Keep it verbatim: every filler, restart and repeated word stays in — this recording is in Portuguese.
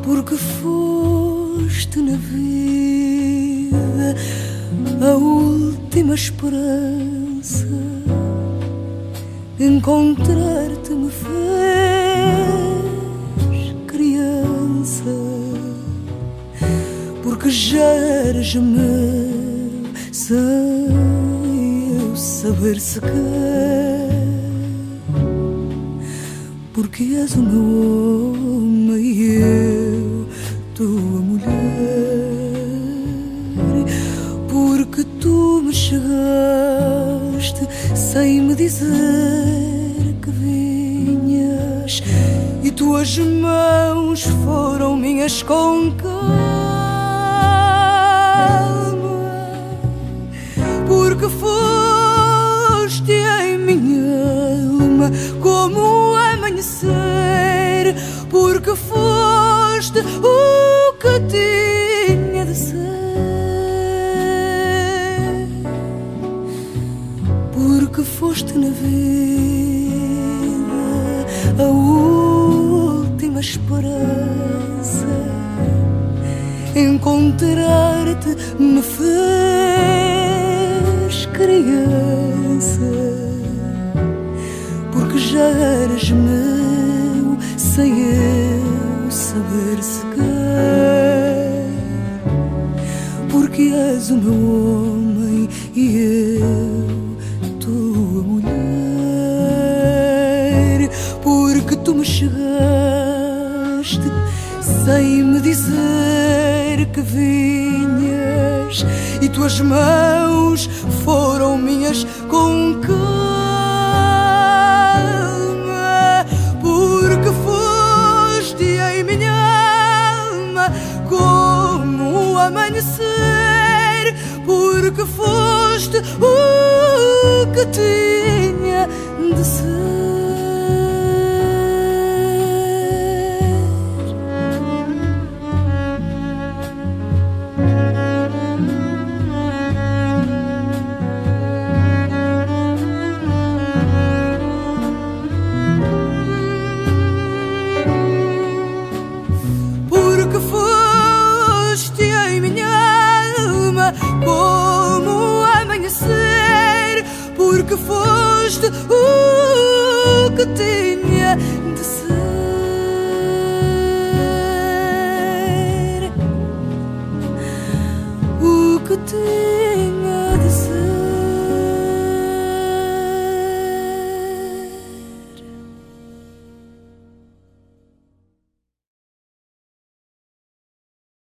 porque foste na vida a última esperança. Encontrar-te me fez criança, porque já eres meu sem eu saber sequer, porque és o meu homem e eu tua mulher, porque tu me chegaste sem me dizer que vinhas, e tuas mãos foram minhas com calma, porque foste em minha alma como o amanhecer, porque foste o que tinha de ser, porque foste na vida a última esperança. Encontrar-te me fez criança, porque já eres meu sem eu saber sequer, porque és o meu homem e eu tua mulher, porque tu me chegaste sem me dizer que vinhas, e tuas mãos foram minhas com calma, porque foste em minha alma como o amanhecer, porque foste o que te